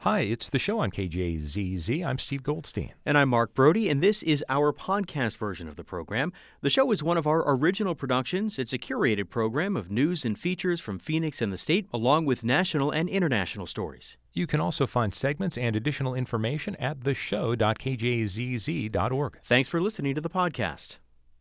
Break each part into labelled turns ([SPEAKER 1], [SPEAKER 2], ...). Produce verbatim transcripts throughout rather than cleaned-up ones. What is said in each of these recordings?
[SPEAKER 1] Hi, it's the show on K J Z Z. I'm Steve Goldstein.
[SPEAKER 2] And I'm Mark Brody, and this is our podcast version of the program. The show is one of our original productions. It's a curated program of news and features from Phoenix and the state, along with national and international stories.
[SPEAKER 1] You can also find segments and additional information at the show dot k j z z dot org.
[SPEAKER 2] Thanks for listening to the podcast.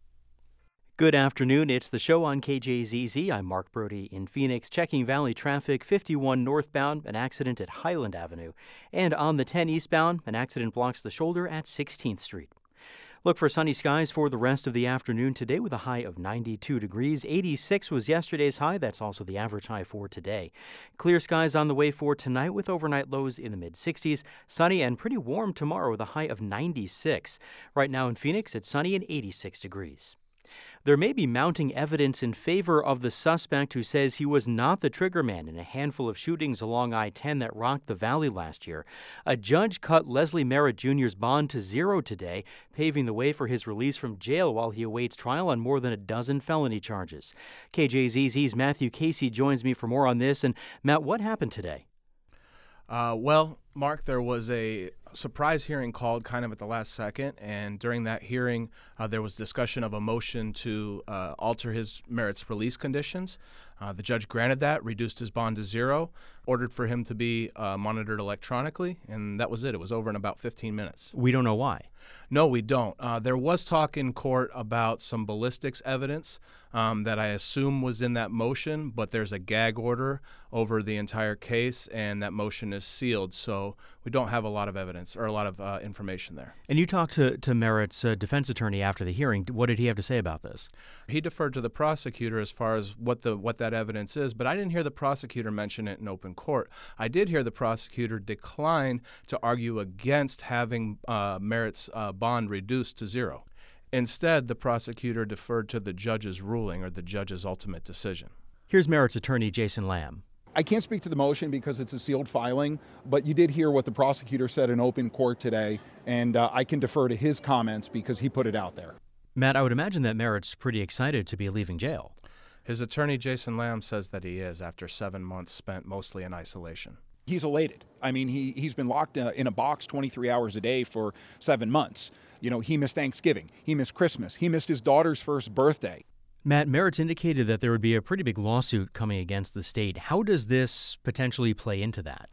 [SPEAKER 2] Good afternoon. It's the show on K J Z Z. I'm Mark Brody in Phoenix, checking Valley traffic. fifty-one northbound, an accident at Highland Avenue. And on the ten eastbound, an accident blocks the shoulder at sixteenth Street. Look for sunny skies for the rest of the afternoon today with a high of ninety-two degrees. eighty-six was yesterday's high. That's also the average high for today. Clear skies on the way for tonight with overnight lows in the mid-sixties. Sunny and pretty warm tomorrow with a high of ninety-six. Right now in Phoenix, it's sunny and eighty-six degrees. There may be mounting evidence in favor of the suspect who says he was not the triggerman in a handful of shootings along I ten that rocked the valley last year. A judge cut Leslie Merritt Junior's bond to zero today, paving the way for his release from jail while he awaits trial on more than a dozen felony charges. K J Z Z's Matthew Casey joins me for more on this. And Matt, what happened today?
[SPEAKER 3] Uh, well, Mark, there was a surprise hearing called kind of at the last second, and during that hearing, uh, there was discussion of a motion to uh, alter his Merritt's release conditions. Uh, the judge granted that, reduced his bond to zero, ordered for him to be uh, monitored electronically, and that was it. It was over in about fifteen minutes.
[SPEAKER 2] We don't know why.
[SPEAKER 3] No, we don't. Uh, there was talk in court about some ballistics evidence um, that I assume was in that motion, but there's a gag order over the entire case, and that motion is sealed, so we don't have a lot of evidence or a lot of uh, information there.
[SPEAKER 2] And you talked to, to Merritt's uh, defense attorney after the hearing. What did he have to say about this?
[SPEAKER 3] He deferred to the prosecutor as far as what the what that evidence is, but I didn't hear the prosecutor mention it in open court. I did hear the prosecutor decline to argue against having uh, Merritt's uh, bond reduced to zero. Instead, the prosecutor deferred to the judge's ruling or the judge's ultimate decision.
[SPEAKER 2] Here's Merritt's attorney, Jason Lamb.
[SPEAKER 4] I can't speak to the motion because it's a sealed filing, but you did hear what the prosecutor said in open court today, and uh, I can defer to his comments because he put it out there.
[SPEAKER 2] Matt, I would imagine that Merritt's pretty excited to be leaving jail.
[SPEAKER 3] His attorney, Jason Lamb, says that he is after seven months spent mostly in isolation.
[SPEAKER 4] He's elated. I mean, he, he's been locked uh, in a box twenty-three hours a day for seven months. You know, he missed Thanksgiving. He missed Christmas. He missed his daughter's first birthday.
[SPEAKER 2] Matt, Merritt's indicated that there would be a pretty big lawsuit coming against the state. How does this potentially play into that?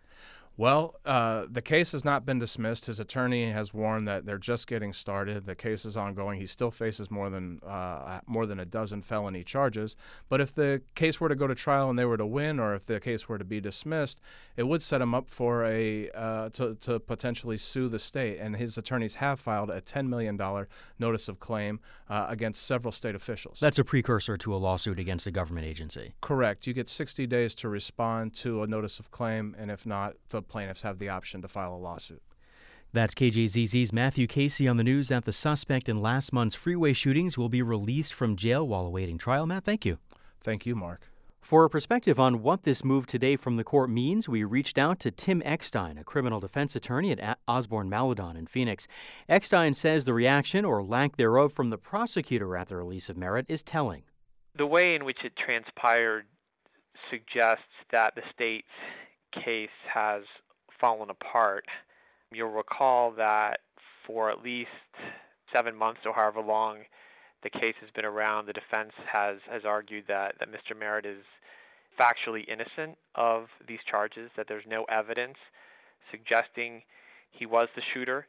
[SPEAKER 3] Well, uh, the case has not been dismissed. His attorney has warned that they're just getting started. The case is ongoing. He still faces more than uh, more than a dozen felony charges. But if the case were to go to trial and they were to win, or if the case were to be dismissed, it would set him up for a uh, to, to potentially sue the state. And his attorneys have filed a ten million dollars notice of claim uh, against several state officials.
[SPEAKER 2] That's a precursor to a lawsuit against a government agency.
[SPEAKER 3] Correct. You get sixty days to respond to a notice of claim, and if not, the plaintiffs have the option to file a lawsuit.
[SPEAKER 2] That's K J Z Z's Matthew Casey on the news that the suspect in last month's freeway shootings will be released from jail while awaiting trial. Matt, thank you.
[SPEAKER 3] Thank you, Mark.
[SPEAKER 2] For a perspective on what this move today from the court means, we reached out to Tim Eckstein, a criminal defense attorney at Osborne Maladon in Phoenix. Eckstein says the reaction, or lack thereof, from the prosecutor at the release of Merritt is telling.
[SPEAKER 5] The way in which it transpired suggests that the state's case has fallen apart. You'll recall that for at least seven months or however long the case has been around, the defense has, has argued that, that Mister Merritt is factually innocent of these charges, that there's no evidence suggesting he was the shooter.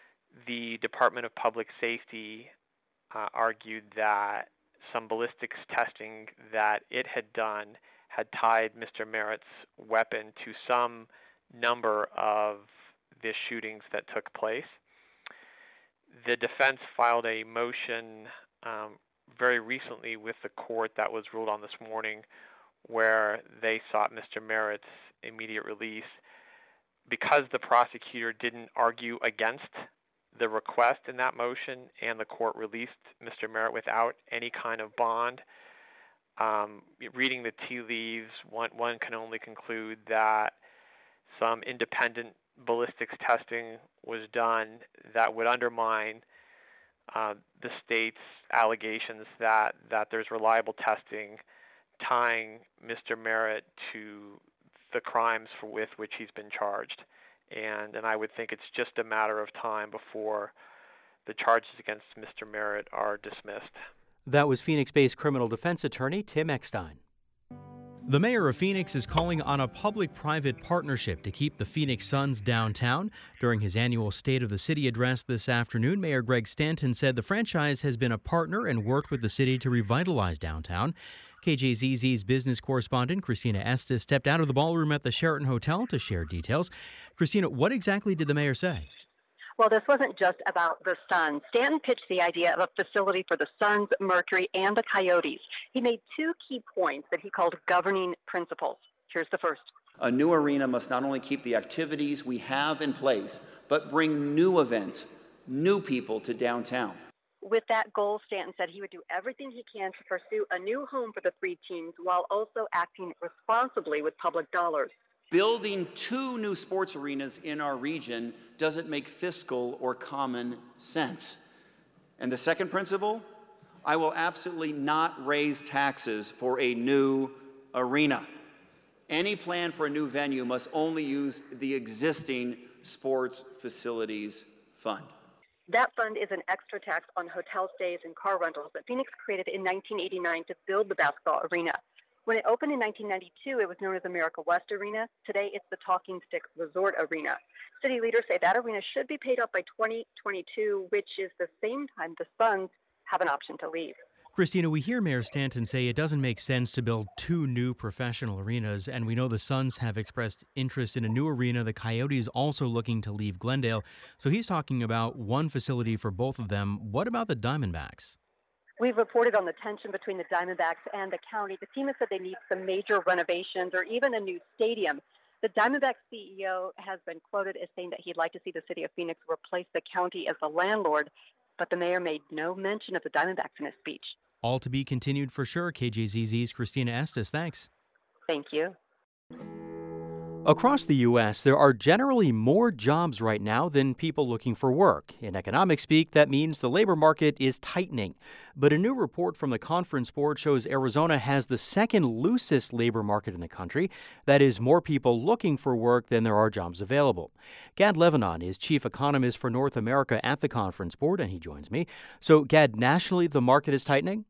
[SPEAKER 5] The Department of Public Safety uh, argued that some ballistics testing that it had done had tied Mister Merritt's weapon to some number of the shootings that took place. The defense filed a motion um, very recently with the court that was ruled on this morning where they sought Mister Merritt's immediate release. Because the prosecutor didn't argue against the request in that motion and the court released Mister Merritt without any kind of bond, um, reading the tea leaves, one, one can only conclude that some independent ballistics testing was done that would undermine uh, the state's allegations that, that there's reliable testing tying Mister Merritt to the crimes for, with which he's been charged. And, and I would think it's just a matter of time before the charges against Mister Merritt are dismissed.
[SPEAKER 2] That was Phoenix-based criminal defense attorney Tim Eckstein.
[SPEAKER 6] The mayor of Phoenix is calling on a public-private partnership to keep the Phoenix Suns downtown. During his annual State of the City address this afternoon, Mayor Greg Stanton said the franchise has been a partner and worked with the city to revitalize downtown. K J Z Z's business correspondent Christina Estes stepped out of the ballroom at the Sheraton Hotel to share details. Christina, what exactly did the mayor say?
[SPEAKER 7] Well, this wasn't just about the Suns. Stanton pitched the idea of a facility for the Suns, Mercury, and the Coyotes. He made two key points that he called governing principles. Here's the first.
[SPEAKER 8] A new arena must not only keep the activities we have in place, but bring new events, new people to downtown.
[SPEAKER 7] With that goal, Stanton said he would do everything he can to pursue a new home for the three teams while also acting responsibly with public dollars.
[SPEAKER 8] Building two new sports arenas in our region doesn't make fiscal or common sense. And the second principle, I will absolutely not raise taxes for a new arena. Any plan for a new venue must only use the existing sports facilities fund.
[SPEAKER 7] That fund is an extra tax on hotel stays and car rentals that Phoenix created in nineteen eighty-nine to build the basketball arena. When it opened in nineteen ninety-two, it was known as America West Arena. Today, it's the Talking Stick Resort Arena. City leaders say that arena should be paid off by twenty twenty-two, which is the same time the Suns have an option to leave.
[SPEAKER 6] Christina, we hear Mayor Stanton say it doesn't make sense to build two new professional arenas, and we know the Suns have expressed interest in a new arena. The Coyotes also looking to leave Glendale. So he's talking about one facility for both of them. What about the Diamondbacks?
[SPEAKER 7] We've reported on the tension between the Diamondbacks and the county. The team has said they need some major renovations or even a new stadium. The Diamondbacks C E O has been quoted as saying that he'd like to see the city of Phoenix replace the county as the landlord, but the mayor made no mention of the Diamondbacks in his speech.
[SPEAKER 6] All to be continued for sure. K J Z Z's Christina Estes, thanks.
[SPEAKER 7] Thank you.
[SPEAKER 2] Across the U S, there are generally more jobs right now than people looking for work. In economic speak, that means the labor market is tightening. But a new report from the Conference Board shows Arizona has the second loosest labor market in the country. That is, more people looking for work than there are jobs available. Gad Levanon is chief economist for North America at the Conference Board, and he joins me. So, Gad, nationally, the market is tightening?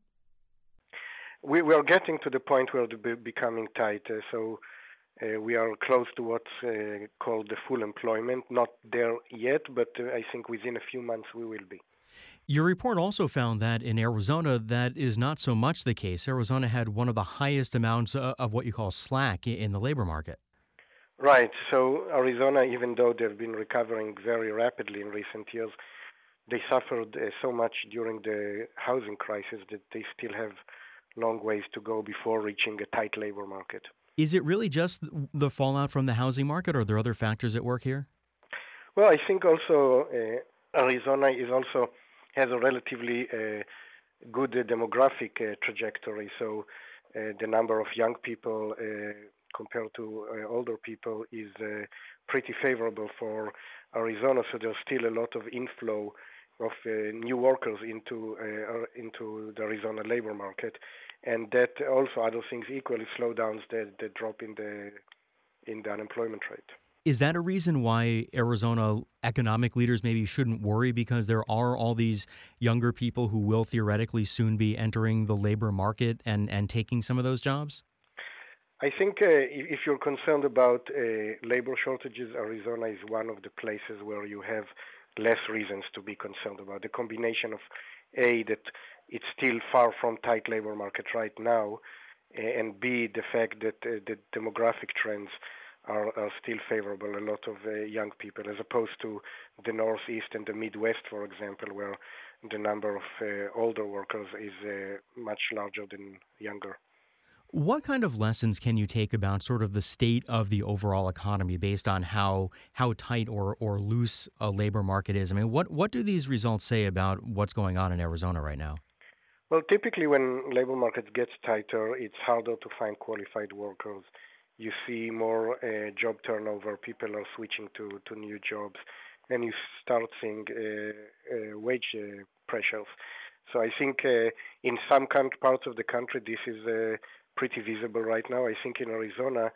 [SPEAKER 9] We, we are getting to the point where it's becoming tighter. So uh, we are close to what's uh, called the full employment. Not there yet, but uh, I think within a few months we will be.
[SPEAKER 6] Your report also found that in Arizona, that is not so much the case. Arizona had one of the highest amounts of what you call slack in the labor market.
[SPEAKER 9] Right. So Arizona, even though they've been recovering very rapidly in recent years, they suffered uh, so much during the housing crisis that they still have long ways to go before reaching a tight labor market.
[SPEAKER 6] Is it really just the fallout from the housing market, or are there other factors at work here?
[SPEAKER 9] Well, I think also uh, Arizona is also has a relatively uh, good uh, demographic uh, trajectory. So uh, the number of young people uh, compared to uh, older people is uh, pretty favorable for Arizona. So there's still a lot of inflow of uh, new workers into uh, into the Arizona labor market, and that also, other things equally, slow down the, the drop in the in the unemployment rate.
[SPEAKER 6] Is that a reason why Arizona economic leaders maybe shouldn't worry, because there are all these younger people who will theoretically soon be entering the labor market and, and taking some of those jobs?
[SPEAKER 9] I think uh, if you're concerned about uh, labor shortages, Arizona is one of the places where you have less reasons to be concerned about. The combination of A, that it's still far from tight labor market right now, and B, the fact that uh, the demographic trends are, are still favorable, a lot of uh, young people, as opposed to the Northeast and the Midwest, for example, where the number of uh, older workers is uh, much larger than younger.
[SPEAKER 6] What kind of lessons can you take about sort of the state of the overall economy based on how how tight or, or loose a labor market is? I mean, what, what do these results say about what's going on in Arizona right now?
[SPEAKER 9] Well, typically when labor markets get tighter, it's harder to find qualified workers. You see more uh, job turnover. People are switching to, to new jobs, and you start seeing uh, uh, wage uh, pressures. So I think uh, in some parts of the country, this is uh, pretty visible right now. I think in Arizona,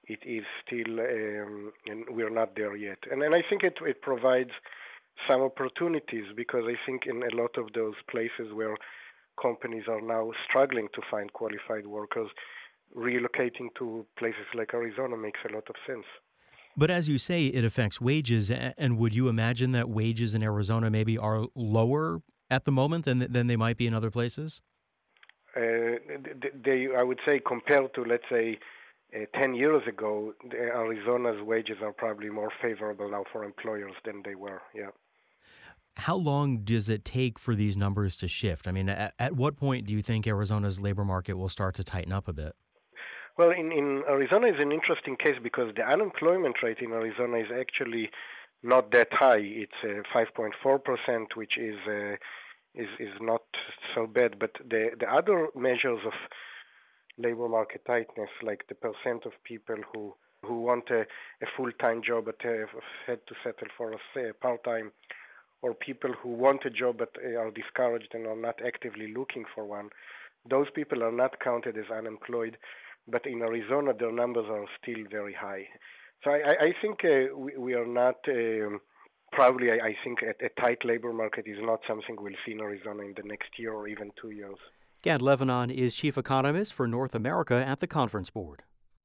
[SPEAKER 9] it is still, um, and we're not there yet. And, and I think it, it provides some opportunities, because I think in a lot of those places where companies are now struggling to find qualified workers, relocating to places like Arizona makes a lot of sense.
[SPEAKER 6] But as you say, it affects wages. And would you imagine that wages in Arizona maybe are lower at the moment than than they might be in other places?
[SPEAKER 9] Uh, they, I would say, compared to, let's say, uh, ten years ago, Arizona's wages are probably more favorable now for employers than they were, yeah.
[SPEAKER 6] How long does it take for these numbers to shift? I mean, at, at what point do you think Arizona's labor market will start to tighten up a bit?
[SPEAKER 9] Well, in, in Arizona is an interesting case because the unemployment rate in Arizona is actually not that high. It's uh, five point four percent, which is, uh, is is not so bad. But the, the other measures of labor market tightness, like the percent of people who, who want a, a full-time job but have had to settle for a part-time, or people who want a job but are discouraged and are not actively looking for one, those people are not counted as unemployed. But in Arizona, their numbers are still very high. So I, I think uh, we, we are not, um, probably I, I think a, a tight labor market is not something we'll see in Arizona in the next year or even two years.
[SPEAKER 2] Gad Levanon is chief economist for North America at the Conference Board.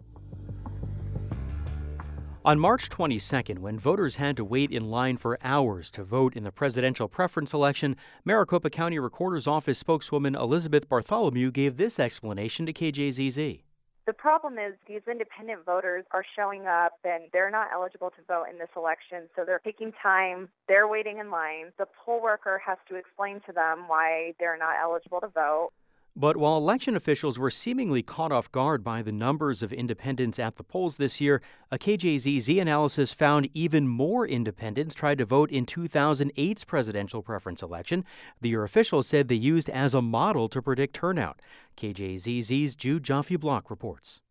[SPEAKER 2] On March twenty-second, when voters had to wait in line for hours to vote in the presidential preference election, Maricopa County Recorder's Office spokeswoman Elizabeth Bartholomew gave this explanation to K J Z Z.
[SPEAKER 10] The problem is these independent voters are showing up and they're not eligible to vote in this election, so they're taking time, they're waiting in line. The poll worker has to explain to them why they're not eligible to vote.
[SPEAKER 2] But while election officials were seemingly caught off guard by the numbers of independents at the polls this year, a K J Z Z analysis found even more independents tried to vote in two thousand eight's presidential preference election, the year officials said they used as a model to predict turnout. K J Z Z's Jude Joffe-Block reports.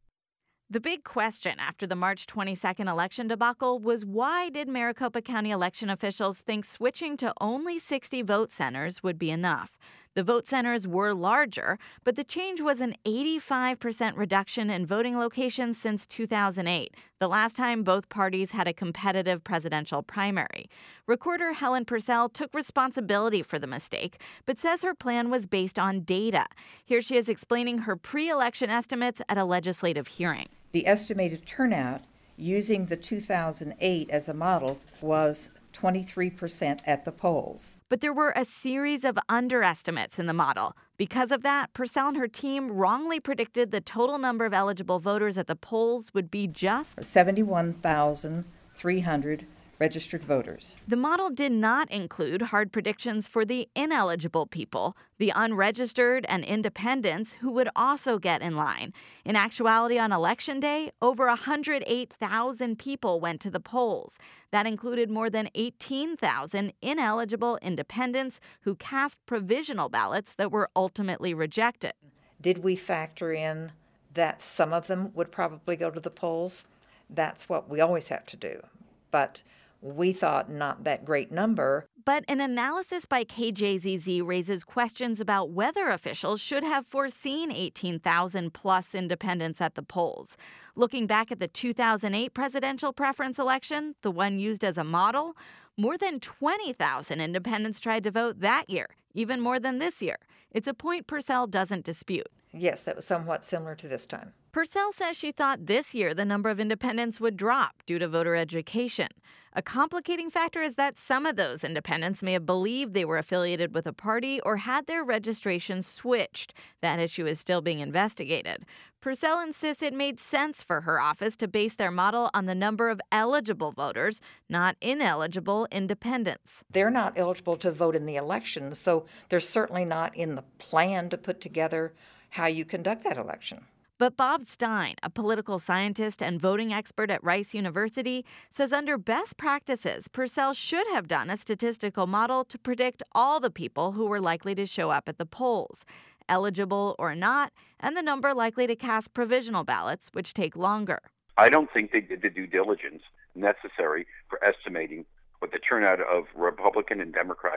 [SPEAKER 11] The big question after the March twenty-second election debacle was, why did Maricopa County election officials think switching to only sixty vote centers would be enough? The vote centers were larger, but the change was an eighty-five percent reduction in voting locations since two thousand eight, the last time both parties had a competitive presidential primary. Recorder Helen Purcell took responsibility for the mistake, but says her plan was based on data. Here she is explaining her pre-election estimates at a legislative hearing.
[SPEAKER 12] The estimated turnout using the two thousand eight as a model was twenty-three percent at the polls.
[SPEAKER 11] But there were a series of underestimates in the model. Because of that, Purcell and her team wrongly predicted the total number of eligible voters at the polls would be just
[SPEAKER 12] seventy-one thousand three hundred registered voters.
[SPEAKER 11] The model did not include hard predictions for the ineligible people, the unregistered and independents who would also get in line. In actuality, on Election Day, over one hundred eight thousand people went to the polls. That included more than eighteen thousand ineligible independents who cast provisional ballots that were ultimately rejected.
[SPEAKER 12] Did we factor in that some of them would probably go to the polls? That's what we always have to do. But we thought not that great number.
[SPEAKER 11] But an analysis by K J Z Z raises questions about whether officials should have foreseen eighteen thousand plus independents at the polls. Looking back at the two thousand eight presidential preference election, the one used as a model, more than twenty thousand independents tried to vote that year, even more than this year. It's a point Purcell doesn't dispute.
[SPEAKER 12] Yes, that was somewhat similar to this time.
[SPEAKER 11] Purcell says she thought this year the number of independents would drop due to voter education. A complicating factor is that some of those independents may have believed they were affiliated with a party or had their registration switched. That issue is still being investigated. Purcell insists it made sense for her office to base their model on the number of eligible voters, not ineligible independents.
[SPEAKER 12] They're not eligible to vote in the election, so they're certainly not in the plan to put together how you conduct that election.
[SPEAKER 11] But Bob Stein, a political scientist and voting expert at Rice University, says under best practices, Purcell should have done a statistical model to predict all the people who were likely to show up at the polls, eligible or not, and the number likely to cast provisional ballots, which take longer.
[SPEAKER 13] I don't think they did the due diligence necessary for estimating what the turnout of Republican and Democratic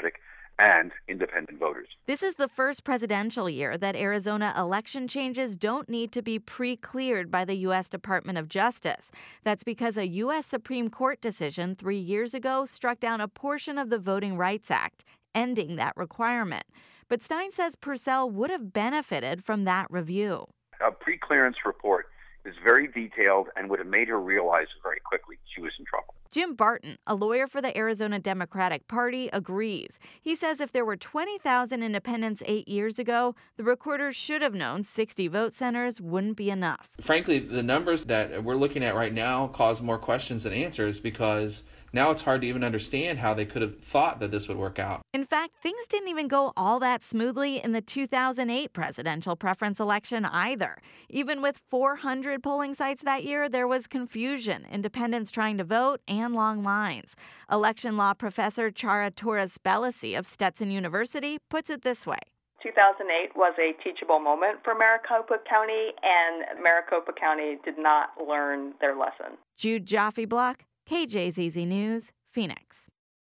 [SPEAKER 13] and independent voters.
[SPEAKER 11] This is the first presidential year that Arizona election changes don't need to be pre-cleared by the U S Department of Justice. That's because a U S Supreme Court decision three years ago struck down a portion of the Voting Rights Act, ending that requirement. But Stein says Purcell would have benefited from that review.
[SPEAKER 13] A pre-clearance report is very detailed and would have made her realize very quickly she was in trouble.
[SPEAKER 11] Jim Barton, a lawyer for the Arizona Democratic Party, agrees. He says if there were twenty thousand independents eight years ago, the recorders should have known sixty vote centers wouldn't be enough.
[SPEAKER 14] Frankly, the numbers that we're looking at right now cause more questions than answers because now it's hard to even understand how they could have thought that this would work out.
[SPEAKER 11] In fact, things didn't even go all that smoothly in the two thousand eight presidential preference election either. Even with four hundred polling sites that year, there was confusion, independents trying to vote, and long lines. Election law professor Chara Torres-Bellasi of Stetson University puts it this way.
[SPEAKER 15] two thousand eight was a teachable moment for Maricopa County, and Maricopa County did not learn their lesson.
[SPEAKER 11] Jude Jaffe-Block, K J Z Z News, Phoenix.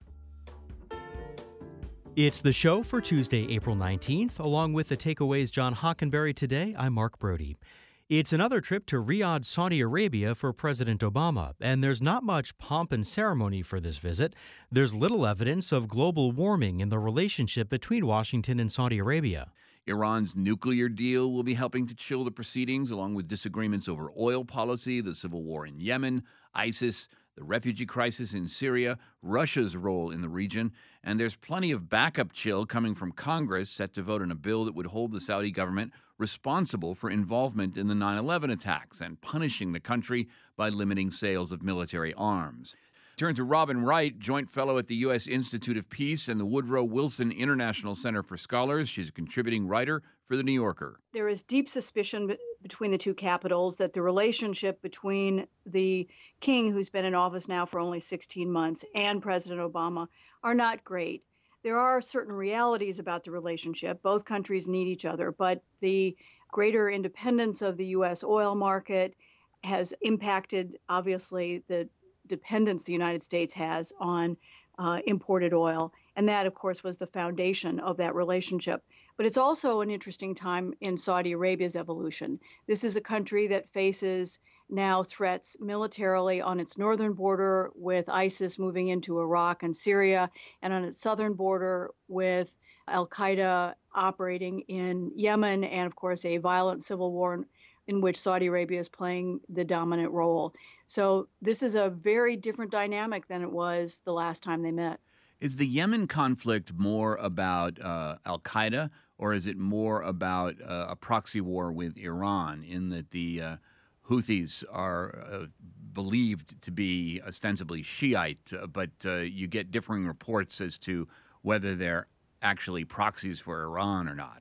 [SPEAKER 6] It's the show for Tuesday, April nineteenth. Along with the Takeaways John Hockenberry today, I'm Mark Brody. It's another trip to Riyadh, Saudi Arabia for President Obama, and there's not much pomp and ceremony for this visit. There's little evidence of global warming in the relationship between Washington and Saudi Arabia.
[SPEAKER 16] Iran's nuclear deal will be helping to chill the proceedings, along with disagreements over oil policy, the civil war in Yemen, ISIS, the refugee crisis in Syria, Russia's role in the region, and there's plenty of backup chill coming from Congress set to vote on a bill that would hold the Saudi government responsible for involvement in the nine eleven attacks and punishing the country by limiting sales of military arms. Turn to Robin Wright, Joint Fellow at the U S Institute of Peace and the Woodrow Wilson International Center for Scholars. She's a contributing writer for The New Yorker.
[SPEAKER 17] There is deep suspicion be- between the two capitals that the relationship between the king, who's been in office now for only sixteen months, and President Obama are not great. There are certain realities about the relationship. Both countries need each other, but the greater independence of the U S oil market has impacted, obviously, the dependence the United States has on uh, imported oil. And that, of course, was the foundation of that relationship. But it's also an interesting time in Saudi Arabia's evolution. This is a country that faces now threats militarily on its northern border with ISIS moving into Iraq and Syria, and on its southern border with al-Qaeda operating in Yemen, and of course a violent civil war in, in which Saudi Arabia is playing the dominant role. So this is a very different dynamic than it was the last time they met.
[SPEAKER 16] Is the Yemen conflict more about uh, al-Qaeda, or is it more about uh, a proxy war with Iran, in that the uh, Houthis are uh, believed to be ostensibly Shiite, uh, but uh, you get differing reports as to whether they're actually proxies for Iran or not?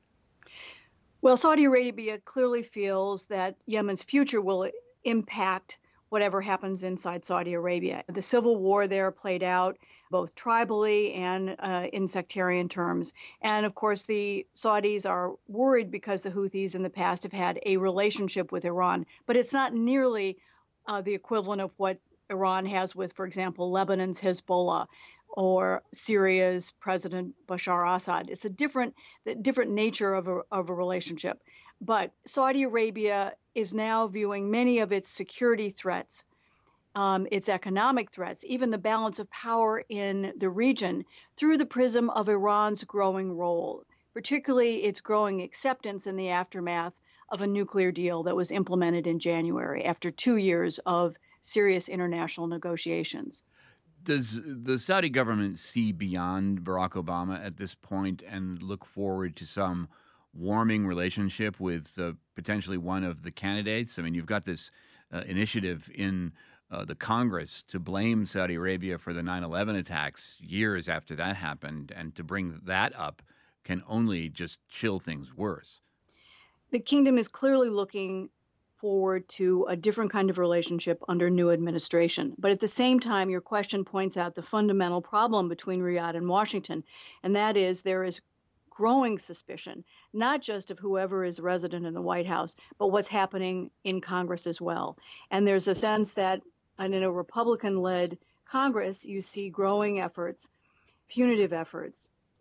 [SPEAKER 17] Well, Saudi Arabia clearly feels that Yemen's future will impact whatever happens inside Saudi Arabia. The civil war there played out both tribally and uh, in sectarian terms. And of course, the Saudis are worried because the Houthis in the past have had a relationship with Iran, but it's not nearly uh, the equivalent of what Iran has with, for example, Lebanon's Hezbollah or Syria's President Bashar Assad. It's a different, the different nature of a, of a relationship. But Saudi Arabia is now viewing many of its security threats, um, its economic threats, even the balance of power in the region, through the prism of Iran's growing role, particularly its growing acceptance in the aftermath of a nuclear deal that was implemented in January after two years of serious international negotiations.
[SPEAKER 16] Does the Saudi government see beyond Barack Obama at this point and look forward to some warming relationship with uh, potentially one of the candidates? I mean, you've got this uh, initiative in uh, the Congress to blame Saudi Arabia for the nine eleven attacks years after that happened, and to bring that up can only just chill things worse.
[SPEAKER 17] The kingdom is clearly looking forward to a different kind of relationship under new administration. But at the same time, your question points out the fundamental problem between Riyadh and Washington, and that is there is growing suspicion, not just of whoever is resident in the White House, but what's happening in Congress as well. And there's a sense that in a Republican-led Congress, you see growing efforts, punitive efforts,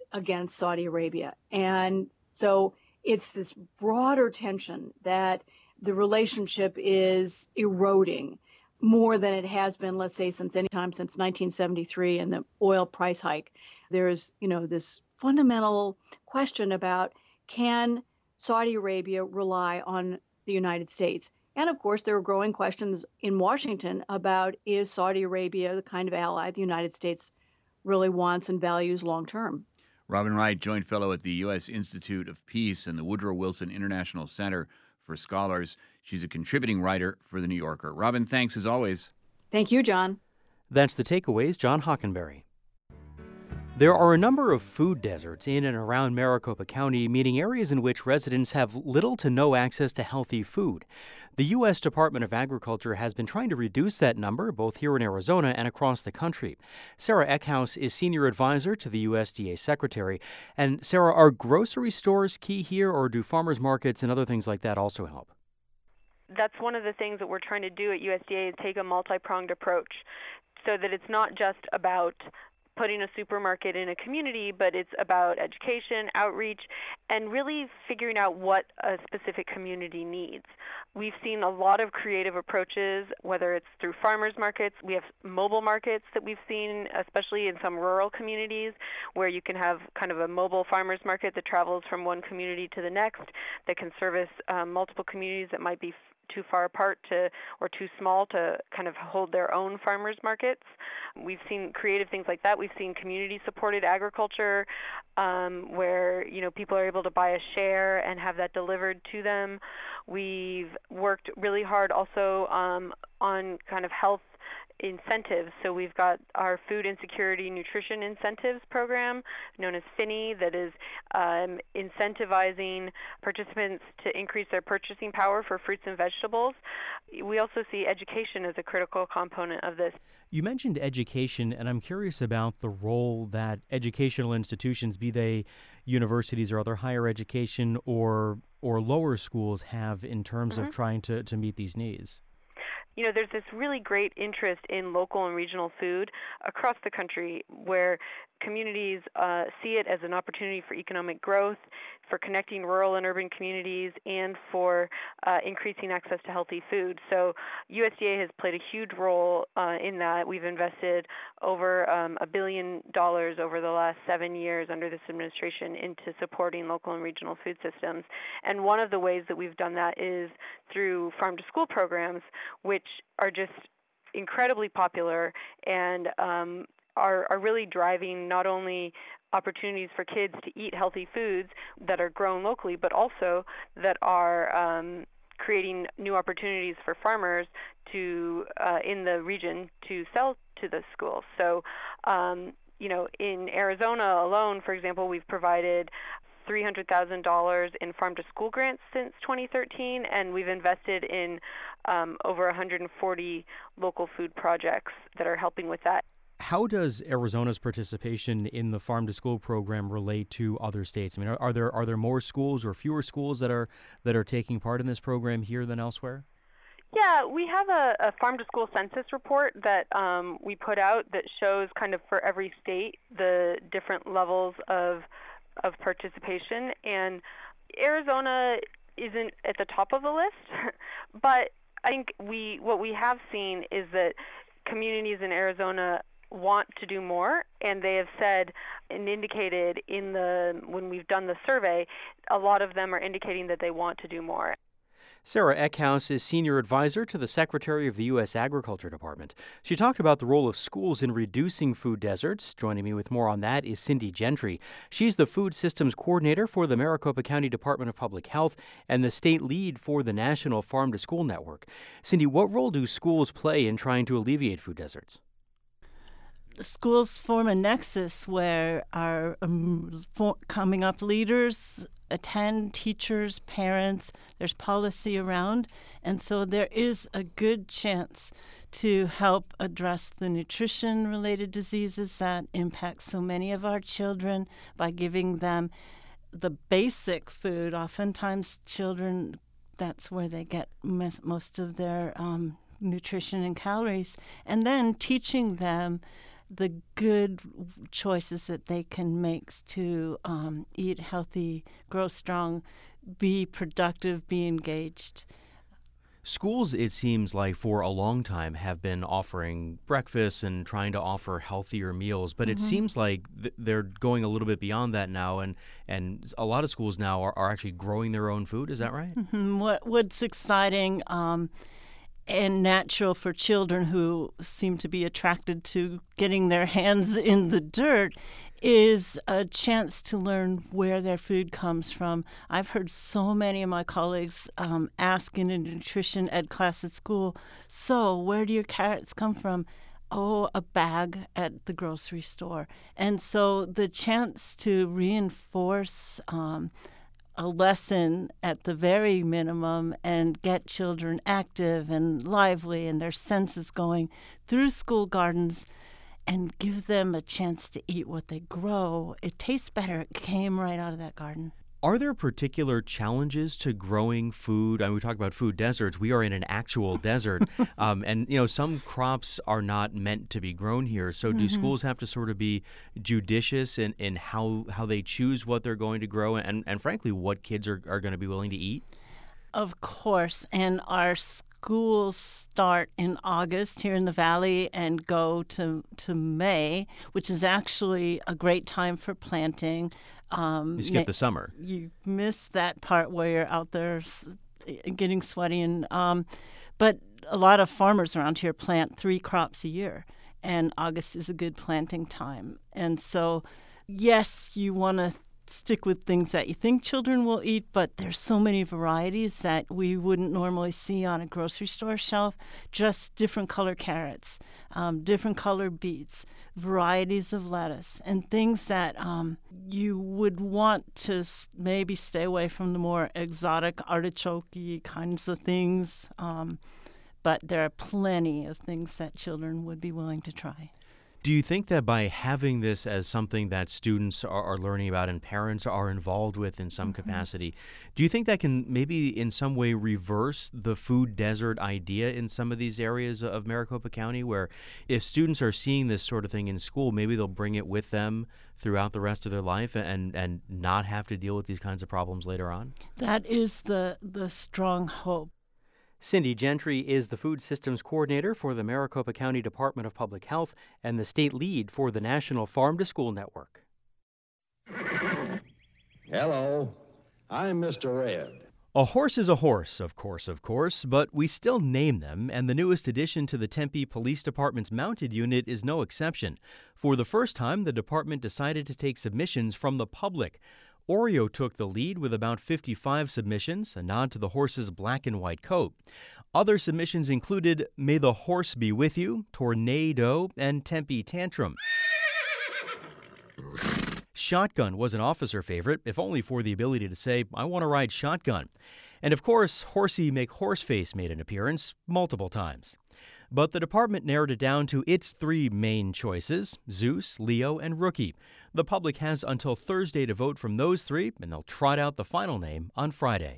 [SPEAKER 17] against Saudi Arabia. And so it's this broader tension that the relationship is eroding more than it has been, let's say, since any time since nineteen seventy-three and the oil price hike. There's, you know, this fundamental question about, can Saudi Arabia rely on the United States? And of course, there are growing questions in Washington about, is Saudi Arabia the kind of ally the United States really wants and values long term?
[SPEAKER 16] Robin Wright, Joint Fellow at the U S Institute of Peace and the Woodrow Wilson International Center for Scholars. She's a contributing writer for The New Yorker. Robin, thanks as always.
[SPEAKER 17] Thank you, John.
[SPEAKER 2] That's the takeaways. John Hockenberry. There are a number of food deserts in and around Maricopa County, meaning areas in which residents have little to no access to healthy food. The U S Department of Agriculture has been trying to reduce that number, both here in Arizona and across the country. Sarah Eckhouse is Senior Advisor to the U S D A Secretary. And Sarah, are grocery stores key here, or do farmers markets and other things like that also help?
[SPEAKER 18] That's one of the things that we're trying to do at U S D A, is take a multi-pronged approach so that it's not just about putting a supermarket in a community, but it's about education, outreach, and really figuring out what a specific community needs. We've seen a lot of creative approaches, whether it's through farmers markets. We have mobile markets that we've seen, especially in some rural communities, where you can have kind of a mobile farmers market that travels from one community to the next, that can service um, multiple communities that might be too far apart to or too small to kind of hold their own farmers markets. We've seen creative things like that. We've seen community-supported agriculture, um, where you know people are able to buy a share and have that delivered to them. We've worked really hard also um, on kind of health incentives. So we've got our Food Insecurity Nutrition Incentives program, known as FINI, that is um, incentivizing participants to increase their purchasing power for fruits and vegetables. We also see education as a critical component of this.
[SPEAKER 2] You mentioned education, and I'm curious about the role that educational institutions, be they universities or other higher education or or lower schools, have in terms mm-hmm. of trying to, to meet these needs.
[SPEAKER 18] You know, there's this really great interest in local and regional food across the country, where communities uh, see it as an opportunity for economic growth, for connecting rural and urban communities, and for uh, increasing access to healthy food. So U S D A has played a huge role uh, in that. We've invested over um, a billion dollars over the last seven years under this administration into supporting local and regional food systems. And one of the ways that we've done that is through farm-to-school programs, which are just incredibly popular and um, are, are really driving not only opportunities for kids to eat healthy foods that are grown locally, but also that are um, creating new opportunities for farmers to uh, in the region to sell to the schools. So, um, you know, in Arizona alone, for example, we've provided three hundred thousand dollars in farm-to-school grants since twenty thirteen, and we've invested in um, over one hundred forty local food projects that are helping with that.
[SPEAKER 2] How does Arizona's participation in the farm-to-school program relate to other states? I mean, are, are there are there more schools or fewer schools that are that are taking part in this program here than elsewhere?
[SPEAKER 18] Yeah, we have a, a farm-to-school census report that um, we put out that shows kind of for every state the different levels of of participation, and Arizona isn't at the top of the list, but I think we what we have seen is that communities in Arizona want to do more, and they have said and indicated in the when we've done the survey, a lot of them are indicating that they want to do more.
[SPEAKER 2] Sarah Eckhouse is Senior Advisor to the Secretary of the U S Agriculture Department. She talked about the role of schools in reducing food deserts. Joining me with more on that is Cindy Gentry. She's the Food Systems Coordinator for the Maricopa County Department of Public Health and the state lead for the National Farm to School Network. Cindy, what role do schools play in trying to alleviate food deserts?
[SPEAKER 19] Schools form a nexus where our um, for coming up leaders attend, teachers, parents, there's policy around, and so there is a good chance to help address the nutrition-related diseases that impact so many of our children by giving them the basic food. Oftentimes children, that's where they get most of their um, nutrition and calories, and then teaching them the good choices that they can make to um, eat healthy, grow strong, be productive, be engaged.
[SPEAKER 6] Schools, it seems like, for a long time have been offering breakfast and trying to offer healthier meals, but mm-hmm. it seems like th- they're going a little bit beyond that now, and, and a lot of schools now are, are actually growing their own food. Is that right?
[SPEAKER 19] Mm-hmm. What What's exciting um, and natural for children who seem to be attracted to getting their hands in the dirt is a chance to learn where their food comes from. I've heard so many of my colleagues um, ask in a nutrition ed class at school, so where do your carrots come from? Oh, a bag at the grocery store. And so the chance to reinforce um, a lesson at the very minimum and get children active and lively and their senses going through school gardens and give them a chance to eat what they grow. It tastes better. It came right out of that garden.
[SPEAKER 6] Are there particular challenges to growing food? I mean, we talk about food deserts. We are in an actual desert. Um, and, you know, some crops are not meant to be grown here. So do mm-hmm. schools have to sort of be judicious in, in how, how they choose what they're going to grow and, and frankly, what kids are, are going to be willing to eat?
[SPEAKER 19] Of course. And our schools start in August here in the Valley and go to, to May, which is actually a great time for planting. Um,
[SPEAKER 6] you skip the summer.
[SPEAKER 19] You miss that part where you're out there getting sweaty. And um, but a lot of farmers around here plant three crops a year, and August is a good planting time. And so, yes, you want to stick with things that you think children will eat, but there's so many varieties that we wouldn't normally see on a grocery store shelf. Just different color carrots, um, different color beets, varieties of lettuce, and things that um, you would want to s- maybe stay away from the more exotic artichoke-y kinds of things. Um, but there are plenty of things that children would be willing to try.
[SPEAKER 6] Do you think that by having this as something that students are, are learning about and parents are involved with in some mm-hmm. capacity, do you think that can maybe in some way reverse the food desert idea in some of these areas of Maricopa County, where if students are seeing this sort of thing in school, maybe they'll bring it with them throughout the rest of their life and, and not have to deal with these kinds of problems later on?
[SPEAKER 19] That is the, the strong hope.
[SPEAKER 2] Cindy Gentry is the Food Systems Coordinator for the Maricopa County Department of Public Health and the state lead for the National Farm to School Network.
[SPEAKER 20] Hello, I'm Mister Red.
[SPEAKER 6] A horse is a horse, of course, of course, but we still name them, and the newest addition to the Tempe Police Department's mounted unit is no exception. For the first time, the department decided to take submissions from the public. Oreo took the lead with about fifty-five submissions, a nod to the horse's black and white coat. Other submissions included May the Horse Be With You, Tornado, and Tempe Tantrum. Shotgun was an officer favorite, if only for the ability to say, I want to ride shotgun. And of course, Horsey McHorseface made an appearance multiple times. But the department narrowed it down to its three main choices, Zeus, Leo, and Rookie. The public has until Thursday to vote from those three, and they'll trot out the final name on Friday.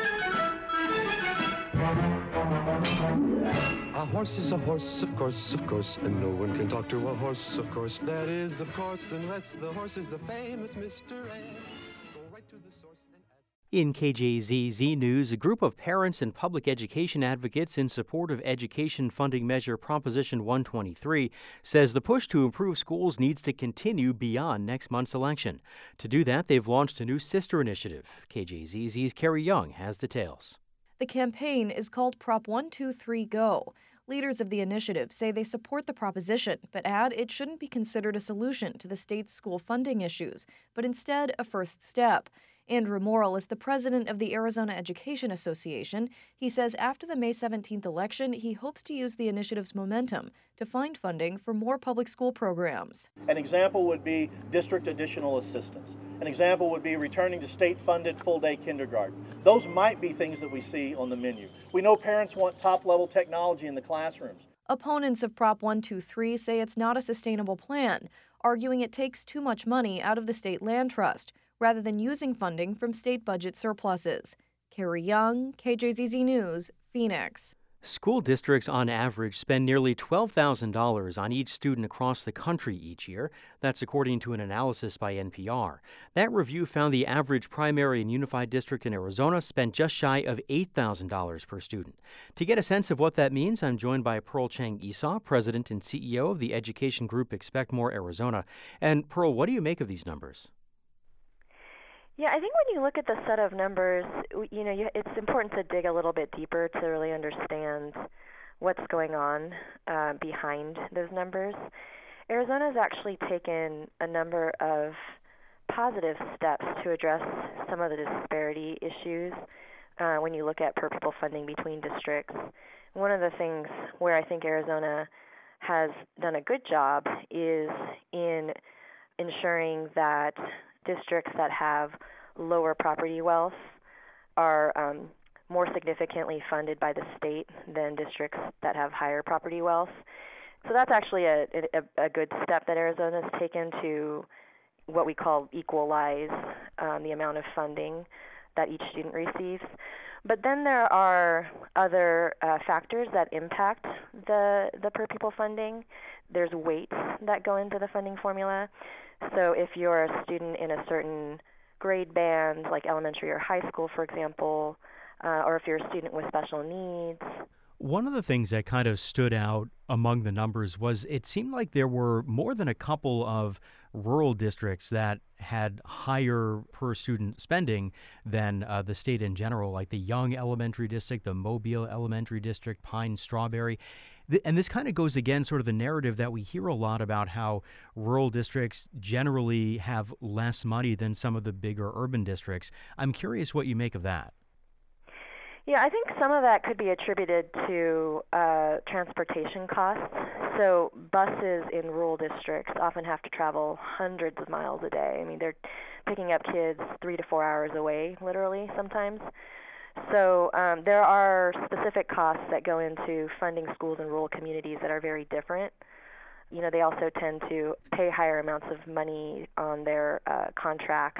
[SPEAKER 20] A horse is a horse, of course, of course, and no one can talk to a horse, of course. That is, of course, unless the horse is the famous Mister Ed. Go right to the source and ask.
[SPEAKER 2] In K J Z Z News, a group of parents and public education advocates in support of education funding measure Proposition one twenty-three says the push to improve schools needs to continue beyond next month's election. To do that, they've launched a new sister initiative. K J Z Z's Carrie Young has details.
[SPEAKER 21] The campaign is called Prop one two three Go. Leaders of the initiative say they support the proposition, but add it shouldn't be considered a solution to the state's school funding issues, but instead a first step. Andrew Morrill is the president of the Arizona Education Association. He says after the May seventeenth election, he hopes to use the initiative's momentum to find funding for more public school programs.
[SPEAKER 22] An example would be district additional assistance. An example would be returning to state-funded full-day kindergarten. Those might be things that we see on the menu. We know parents want top-level technology in the classrooms.
[SPEAKER 21] Opponents of Prop one two three say it's not a sustainable plan, arguing it takes too much money out of the state land trust, rather than using funding from state budget surpluses. Carrie Young, K J Z Z News, Phoenix.
[SPEAKER 2] School districts on average spend nearly twelve thousand dollars on each student across the country each year. That's according to an analysis by N P R. That review found the average primary and unified district in Arizona spent just shy of eight thousand dollars per student. To get a sense of what that means, I'm joined by Pearl Chang-Esau, president and C E O of the education group Expect More Arizona. And Pearl, what do you make of these numbers?
[SPEAKER 1] Yeah, I think when you look at the set of numbers, you know, you, it's important to dig a little bit deeper to really understand what's going on uh, behind those numbers. Arizona has actually taken a number of positive steps to address some of the disparity issues uh, when you look at per pupil funding between districts. One of the things where I think Arizona has done a good job is in ensuring that districts that have lower property wealth are um, more significantly funded by the state than districts that have higher property wealth. So that's actually a, a, a good step that Arizona has taken to what we call equalize um, the amount of funding that each student receives. But then there are other uh, factors that impact the, the per pupil funding. There's weights that go into the funding formula. So if you're a student in a certain grade band, like elementary or high school, for example, uh, or if you're a student with special needs.
[SPEAKER 6] One of the things that kind of stood out among the numbers was it seemed like there were more than a couple of rural districts that had higher per student spending than uh, the state in general, like the Young Elementary District, the Mobile Elementary District, Pine Strawberry. And this kind of goes against sort of the narrative that we hear a lot about how rural districts generally have less money than some of the bigger urban districts. I'm curious what you make of that.
[SPEAKER 1] Yeah, I think some of that could be attributed to uh, transportation costs. So buses in rural districts often have to travel hundreds of miles a day. I mean, they're picking up kids three to four hours away, literally, sometimes. So um, there are specific costs that go into funding schools in rural communities that are very different. You know, they also tend to pay higher amounts of money on their uh, contracts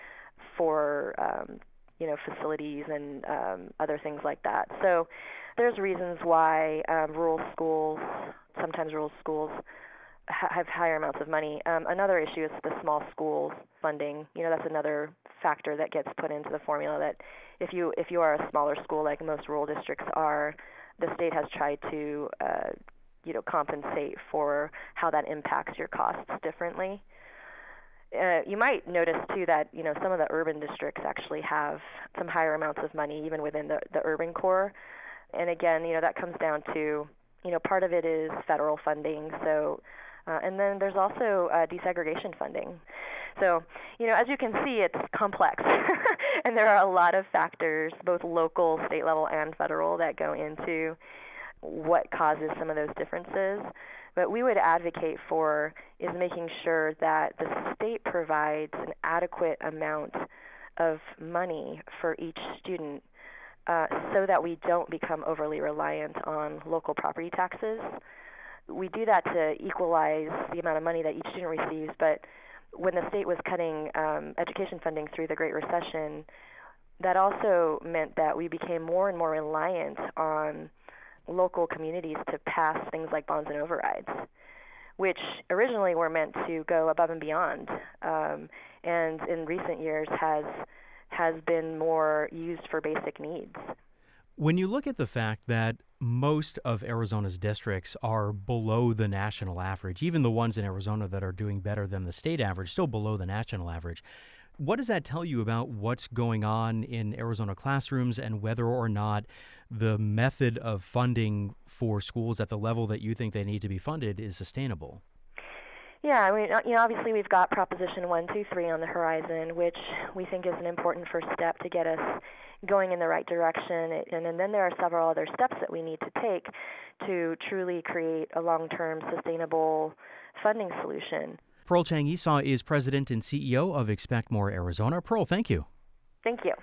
[SPEAKER 1] for, um, you know, facilities and um, other things like that. So there's reasons why um, rural schools, sometimes rural schools, ha- have higher amounts of money. Um, another issue is the small school funding. You know, that's another factor that gets put into the formula that if you if you are a smaller school like most rural districts are, the state has tried to uh, you know compensate for how that impacts your costs differently. Uh, you might notice too that you know some of the urban districts actually have some higher amounts of money even within the, the urban core, and again you know that comes down to you know part of it is federal funding, so uh, and then there's also uh, desegregation funding. So, you know, as you can see, it's complex, and there are a lot of factors, both local, state level, and federal, that go into what causes some of those differences. What we would advocate for is making sure that the state provides an adequate amount of money for each student uh, so that we don't become overly reliant on local property taxes. We do that to equalize the amount of money that each student receives, but when the state was cutting um, education funding through the Great Recession, that also meant that we became more and more reliant on local communities to pass things like bonds and overrides, which originally were meant to go above and beyond, um, and in recent years has has been more used for basic needs.
[SPEAKER 6] When you look at the fact that most of Arizona's districts are below the national average, even the ones in Arizona that are doing better than the state average, still below the national average, what does that tell you about what's going on in Arizona classrooms and whether or not the method of funding for schools at the level that you think they need to be funded is sustainable?
[SPEAKER 1] Yeah, I mean, you know, obviously we've got Proposition one two three on the horizon, which we think is an important first step to get us going in the right direction. And, and then there are several other steps that we need to take to truly create a long-term sustainable funding solution.
[SPEAKER 6] Pearl Chang-Esau is president and C E O of Expect More Arizona. Pearl, thank you.
[SPEAKER 1] Thank you.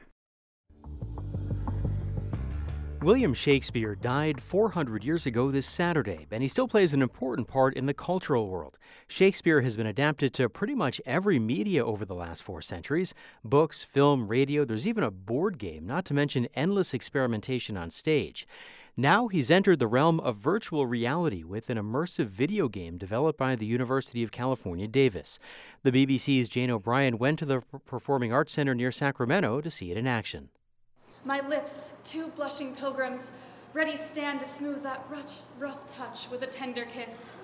[SPEAKER 2] William Shakespeare died four hundred years ago this Saturday, and he still plays an important part in the cultural world. Shakespeare has been adapted to pretty much every media over the last four centuries. Books, film, radio, there's even a board game, not to mention endless experimentation on stage. Now he's entered the realm of virtual reality with an immersive video game developed by the University of California, Davis. The B B C's Jane O'Brien went to the Performing Arts Center near Sacramento to see it in action.
[SPEAKER 3] My lips, two blushing pilgrims, ready stand to smooth that rough, rough touch with a tender kiss.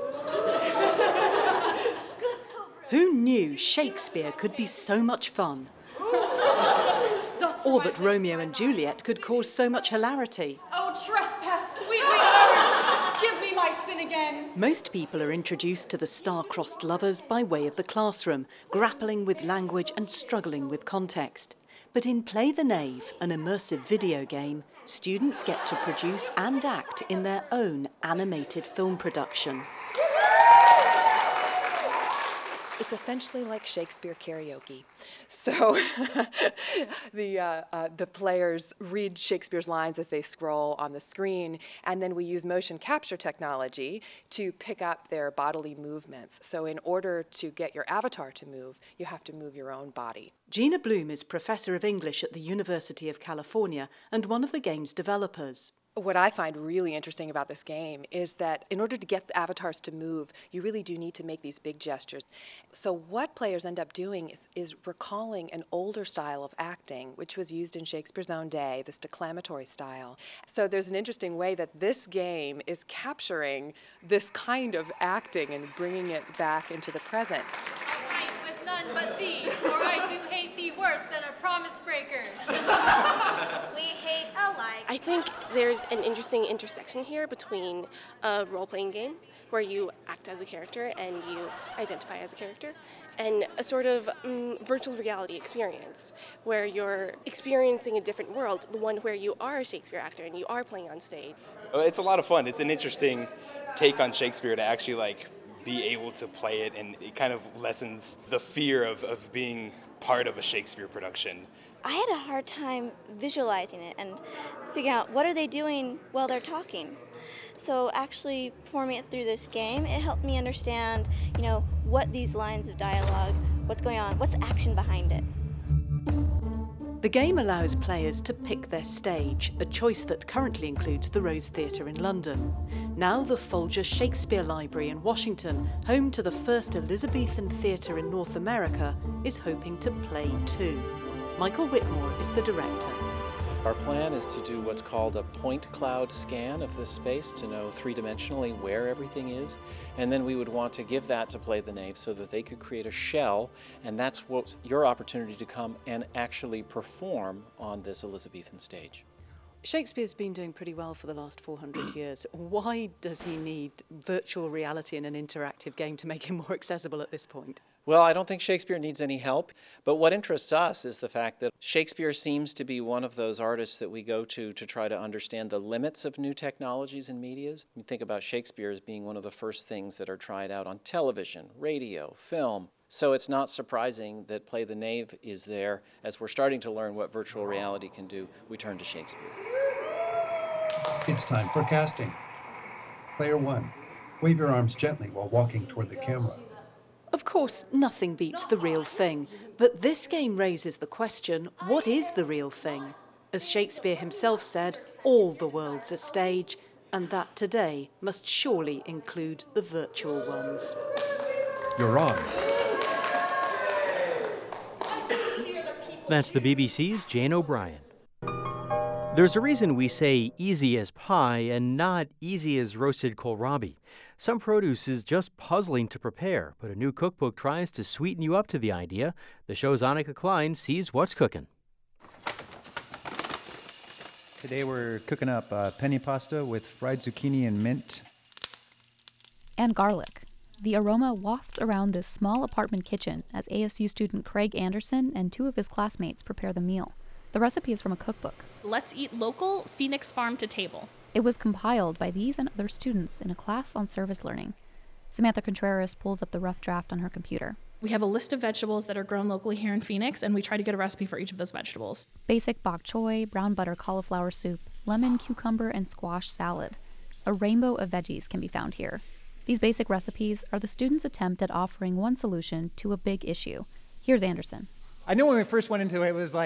[SPEAKER 4] Who knew Shakespeare could be so much fun? Or that Romeo and Juliet could cause so much hilarity?
[SPEAKER 3] Oh, trespass, sweetly urged, give me my sin again.
[SPEAKER 4] Most people are introduced to the star-crossed lovers by way of the classroom, grappling with language and struggling with context. But in Play the Knave, an immersive video game, students get to produce and act in their own animated film production.
[SPEAKER 23] It's essentially like Shakespeare karaoke. So the, uh, uh, the players read Shakespeare's lines as they scroll on the screen, and then we use motion capture technology to pick up their bodily movements. So in order to get your avatar to move, you have to move your own body.
[SPEAKER 4] Gina Bloom is Professor of English at the University of California and one of the game's developers.
[SPEAKER 23] What I find really interesting about this game is that in order to get the avatars to move, you really do need to make these big gestures. So what players end up doing is, is recalling an older style of acting, which was used in Shakespeare's own day, this declamatory style. So there's an interesting way that this game is capturing this kind of acting and bringing it back into the present.
[SPEAKER 24] I fight with none but thee, for I do hate thee worse than a promise breaker. We hate alike.
[SPEAKER 25] I think there's an interesting intersection here between a role-playing game where you act as a character and you identify as a character, and a sort of um, virtual reality experience where you're experiencing a different world, the one where you are a Shakespeare actor and you are playing on stage.
[SPEAKER 26] It's a lot of fun. It's an interesting take on Shakespeare to actually like be able to play it, and it kind of lessens the fear of, of being part of a Shakespeare production.
[SPEAKER 27] I had a hard time visualizing it and figuring out what are they doing while they're talking. So actually performing it through this game, it helped me understand, you know, what these lines of dialogue, what's going on, what's the action behind it.
[SPEAKER 4] The game allows players to pick their stage, a choice that currently includes the Rose Theatre in London. Now the Folger Shakespeare Library in Washington, home to the first Elizabethan theatre in North America, is hoping to play too. Michael Whitmore is the director.
[SPEAKER 28] Our plan is to do what's called a point cloud scan of this space to know three-dimensionally where everything is, and then we would want to give that to Play the Knave so that they could create a shell, and that's what's your opportunity to come and actually perform on this Elizabethan stage.
[SPEAKER 4] Shakespeare's been doing pretty well for the last four hundred years. Why does he need virtual reality in an interactive game to make him more accessible at this point?
[SPEAKER 28] Well, I don't think Shakespeare needs any help, but what interests us is the fact that Shakespeare seems to be one of those artists that we go to to try to understand the limits of new technologies and medias. You think about Shakespeare as being one of the first things that are tried out on television, radio, film. So it's not surprising that Play the Knave is there. As we're starting to learn what virtual reality can do, we turn to Shakespeare.
[SPEAKER 29] It's time for casting. Player one, wave your arms gently while walking toward the camera.
[SPEAKER 4] Of course, nothing beats the real thing, but this game raises the question, what is the real thing? As Shakespeare himself said, all the world's a stage, and that today must surely include the virtual ones.
[SPEAKER 29] You're on.
[SPEAKER 2] That's the B B C's Jane O'Brien. There's a reason we say easy as pie and not easy as roasted kohlrabi. Some produce is just puzzling to prepare, but a new cookbook tries to sweeten you up to the idea. The show's Annika Klein sees what's cooking.
[SPEAKER 30] Today we're cooking up uh, penne pasta with fried zucchini and mint.
[SPEAKER 31] And garlic. The aroma wafts around this small apartment kitchen as A S U student Craig Anderson and two of his classmates prepare the meal. The recipe is from a cookbook.
[SPEAKER 32] Let's eat local, Phoenix farm to table.
[SPEAKER 31] It was compiled by these and other students in a class on service learning. Samantha Contreras pulls up the rough draft on her computer.
[SPEAKER 32] We have a list of vegetables that are grown locally here in Phoenix, and we try to get a recipe for each of those vegetables.
[SPEAKER 31] Basic bok choy, brown butter cauliflower soup, lemon, cucumber, and squash salad. A rainbow of veggies can be found here. These basic recipes are the students' attempt at offering one solution to a big issue. Here's Anderson.
[SPEAKER 33] I know when we first went into it, it was like,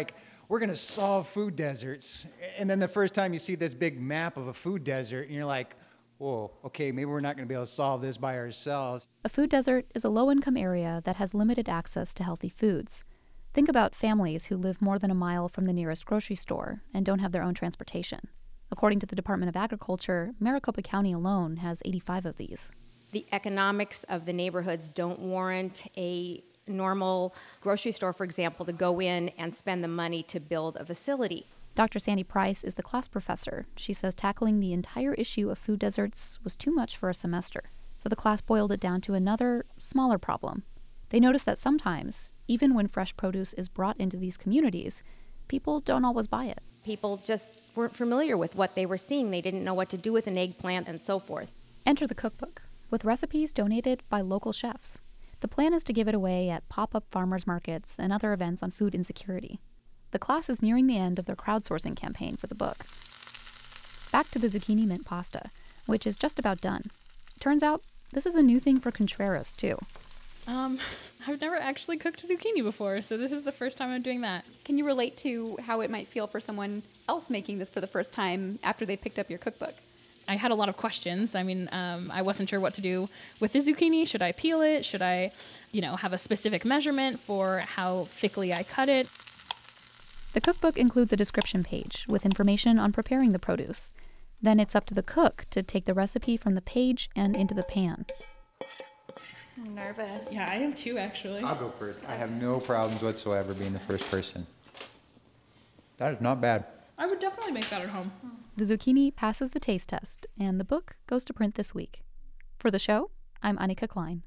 [SPEAKER 30] we're going to solve food deserts. And then the first time you see this big map of a food desert, and you're like, whoa, okay, maybe we're not going to be able to solve this by ourselves.
[SPEAKER 31] A food desert is a low-income area that has limited access to healthy foods. Think about families who live more than a mile from the nearest grocery store and don't have their own transportation. According to the Department of Agriculture, Maricopa County alone has eighty-five of these.
[SPEAKER 5] The economics of the neighborhoods don't warrant a normal grocery store, for example, to go in and spend the money to build a facility.
[SPEAKER 31] Doctor Sandy Price is the class professor. She says tackling the entire issue of food deserts was too much for a semester. So the class boiled it down to another, smaller problem. They noticed that sometimes, even when fresh produce is brought into these communities, people don't always buy it.
[SPEAKER 5] People just weren't familiar with what they were seeing. They didn't know what to do with an eggplant and so forth.
[SPEAKER 31] Enter the cookbook, with recipes donated by local chefs. The plan is to give it away at pop-up farmers markets and other events on food insecurity. The class is nearing the end of their crowdsourcing campaign for the book. Back to the zucchini mint pasta, which is just about done. Turns out, this is a new thing for Contreras, too.
[SPEAKER 32] Um, I've never actually cooked zucchini before, so this is the first time I'm doing that.
[SPEAKER 7] Can you relate to how it might feel for someone else making this for the first time after they picked up your cookbook?
[SPEAKER 32] I had a lot of questions. I mean, um, I wasn't sure what to do with the zucchini. Should I peel it? Should I, you know, have a specific measurement for how thickly I cut it?
[SPEAKER 31] The cookbook includes a description page with information on preparing the produce. Then it's up to the cook to take the recipe from the page and into the pan.
[SPEAKER 7] I'm nervous.
[SPEAKER 32] Yeah, I am too, actually.
[SPEAKER 30] I'll go first. I have no problems whatsoever being the first person. That is not bad.
[SPEAKER 32] I would definitely make that at home.
[SPEAKER 31] The zucchini passes the taste test, and the book goes to print this week. For the show, I'm Annika Klein.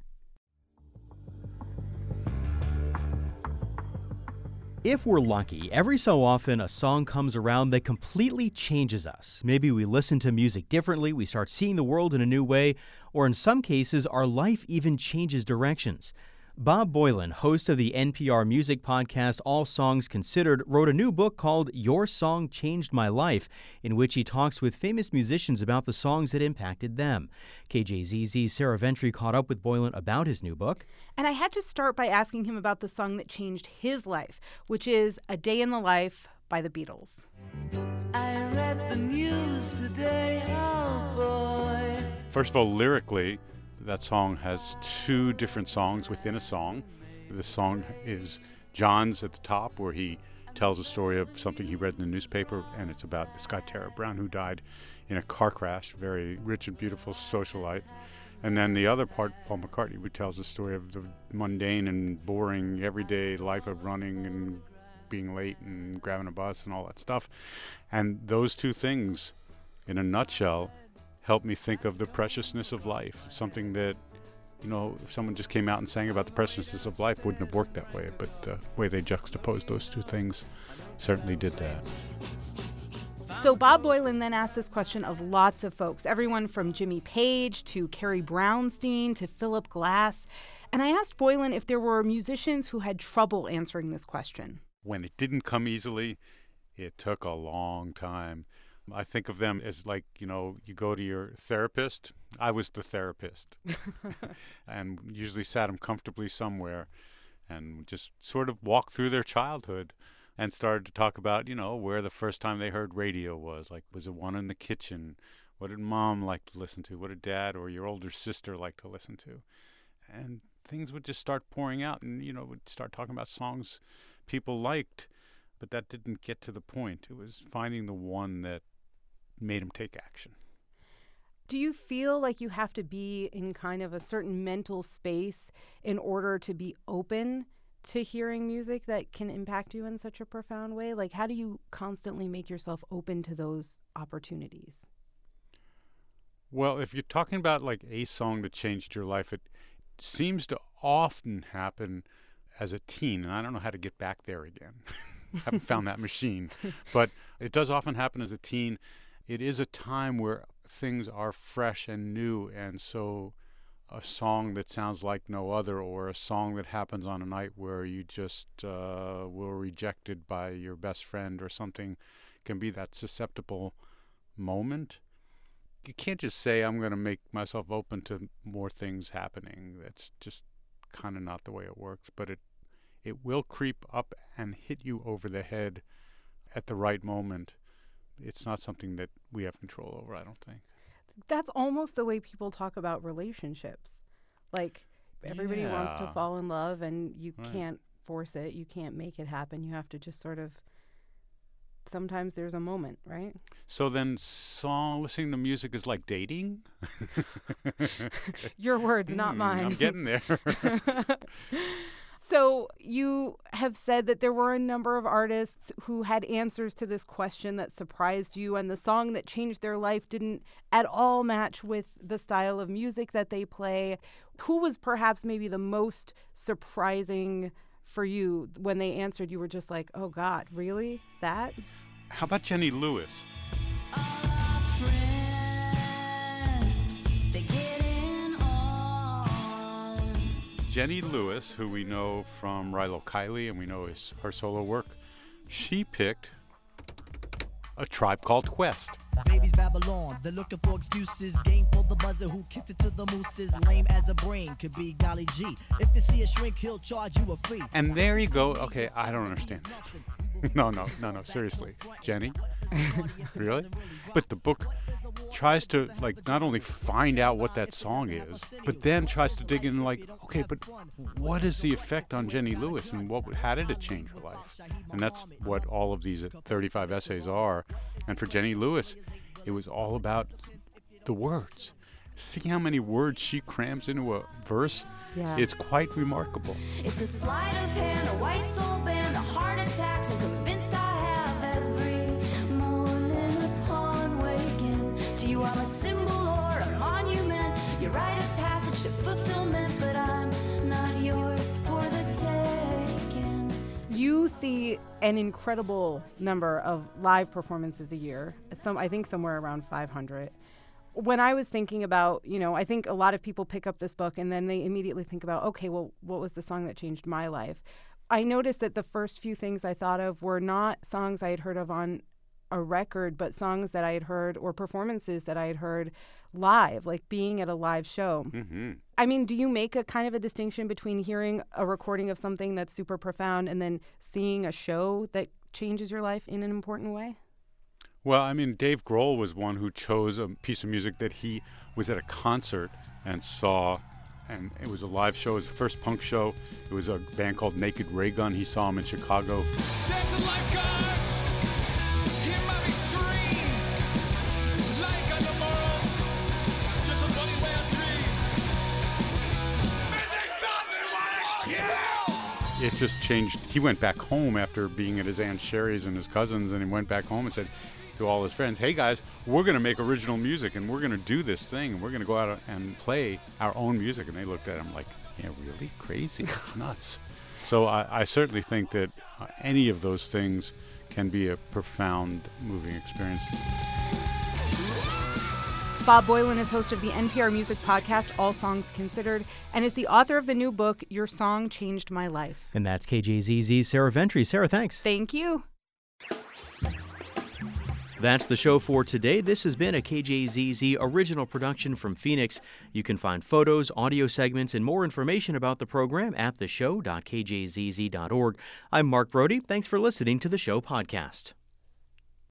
[SPEAKER 2] If we're lucky, every so often a song comes around that completely changes us. Maybe we listen to music differently, we start seeing the world in a new way, or in some cases, our life even changes directions. Bob Boilen, host of the N P R music podcast All Songs Considered, wrote a new book called Your Song Changed My Life, in which he talks with famous musicians about the songs that impacted them. K J Z Z's Sarah Ventry caught up with Boilen about his new book.
[SPEAKER 8] And I had to start by asking him about the song that changed his life, which is A Day in the Life by the Beatles.
[SPEAKER 9] I read the news today, oh boy.
[SPEAKER 10] First of all, lyrically, that song has two different songs within a song. The song is John's at the top, where he tells a story of something he read in the newspaper, and it's about this guy, Tara Brown, who died in a car crash, very rich and beautiful socialite. And then the other part, Paul McCartney, who tells the story of the mundane and boring everyday life of running and being late and grabbing a bus and all that stuff. And those two things, in a nutshell, helped me think of the preciousness of life, something that, you know, if someone just came out and sang about the preciousness of life, wouldn't have worked that way, but the way they juxtaposed those two things certainly did that.
[SPEAKER 8] So Bob Boilen then asked this question of lots of folks, everyone from Jimmy Page to Carrie Brownstein to Philip Glass. And I asked Boilen if there were musicians who had trouble answering this question.
[SPEAKER 10] When it didn't come easily, it took a long time. I think of them as like, you know, you go to your therapist. I was the therapist and usually sat them comfortably somewhere and just sort of walked through their childhood and started to talk about, you know, where the first time they heard radio was. Like, was it one in the kitchen? What did mom like to listen to? What did dad or your older sister like to listen to? And things would just start pouring out, and, you know, would start talking about songs people liked, but that didn't get to the point. It was finding the one that made him take action.
[SPEAKER 8] Do you feel like you have to be in kind of a certain mental space in order to be open to hearing music that can impact you in such a profound way? Like, how do you constantly make yourself open to those opportunities?
[SPEAKER 10] Well, if you're talking about like a song that changed your life, it seems to often happen as a teen, and I don't know how to get back there again. I haven't found that machine. But it does often happen as a teen. It is a time where things are fresh and new, and so a song that sounds like no other, or a song that happens on a night where you just uh, were rejected by your best friend or something, can be that susceptible moment. You can't just say, I'm going to make myself open to more things happening. That's just kind of not the way it works, but it it will creep up and hit you over the head at the right moment, it's not something that we have control over, I don't think.
[SPEAKER 8] That's almost the way people talk about relationships. Like, everybody yeah. wants to fall in love, and you right. can't force it. You can't make it happen. You have to just sort of, sometimes there's a moment, right?
[SPEAKER 10] So then song, listening to music is like dating?
[SPEAKER 8] Your words, not
[SPEAKER 10] mm,
[SPEAKER 8] mine.
[SPEAKER 10] I'm getting there.
[SPEAKER 8] So you have said that there were a number of artists who had answers to this question that surprised you, and the song that changed their life didn't at all match with the style of music that they play. Who was perhaps maybe the most surprising for you when they answered? You were just like, oh, God, really? That?
[SPEAKER 10] How about Jenny Lewis? Jenny Lewis, who we know from Rilo Kiley and we know his, her solo work, she picked A Tribe Called Quest.
[SPEAKER 11] Baby's Babylon, they're looking for excuses. Game for the buzzer who kicked it to the mooses. Lame as a brain, could be golly G. If you see a shrink, he'll charge you a fee.
[SPEAKER 10] And there you go. Okay, I don't understand. no, no, no, no, seriously. Jenny? Really? But the book tries to, like, not only find out what that song is, but then tries to dig in, like, okay, but what is the effect on Jenny Lewis, and what, how did it change her life? And that's what all of these thirty-five essays are. And for Jenny Lewis, it was all about the words. See how many words she crams into a verse?
[SPEAKER 8] Yeah.
[SPEAKER 10] It's quite remarkable.
[SPEAKER 12] It's a sleight of hand, a white soul band, a heart attacks, I'm convinced I have every morning upon waking. To you I'm a symbol or a monument, your rite of passage to fulfillment, but I'm not yours for the taking.
[SPEAKER 8] You see an incredible number of live performances a year. Some, I think somewhere around five hundred. When I was thinking about, you know, I think a lot of people pick up this book and then they immediately think about, okay, well, what was the song that changed my life? I noticed that the first few things I thought of were not songs I had heard of on a record, but songs that I had heard or performances that I had heard live, like being at a live show.
[SPEAKER 10] Mm-hmm.
[SPEAKER 8] I mean, do you make a kind of a distinction between hearing a recording of something that's super profound and then seeing a show that changes your life in an important way?
[SPEAKER 10] Well, I mean, Dave Grohl was one who chose a piece of music that he was at a concert and saw, and it was a live show. It was the first punk show. It was a band called Naked Ray Gun. He saw him in Chicago.
[SPEAKER 12] Stand the lifeguards, hear mommy scream, like on the morals, just a funny way of dream.
[SPEAKER 10] It just changed. He went back home after being at his Aunt Sherry's and his cousins, and he went back home and said to all his friends, hey guys, we're going to make original music and we're going to do this thing and we're going to go out and play our own music. And they looked at him like, yeah, really? Crazy? It's nuts. So I, I certainly think that uh, any of those things can be a profound, moving experience.
[SPEAKER 8] Bob Boilen is host of the N P R Music podcast, All Songs Considered, and is the author of the new book, Your Song Changed My Life.
[SPEAKER 2] And that's K J Z Z's Sarah Ventry. Sarah, thanks.
[SPEAKER 8] Thank you.
[SPEAKER 2] That's the show for today. This has been a K J Z Z original production from Phoenix. You can find photos, audio segments, and more information about the program at the show dot k j z z dot org. I'm Mark Brody. Thanks for listening to the show podcast.